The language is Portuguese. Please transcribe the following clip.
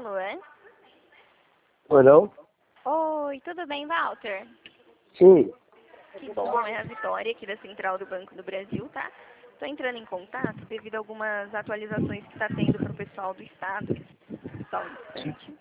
Alô, é? Ou não? Oi, tudo bem, Walter? Sim. Que bom, é a Vitória aqui da Central do Banco do Brasil, tá? Estou entrando em contato devido a algumas atualizações que está tendo para o pessoal do Estado. Só um instante.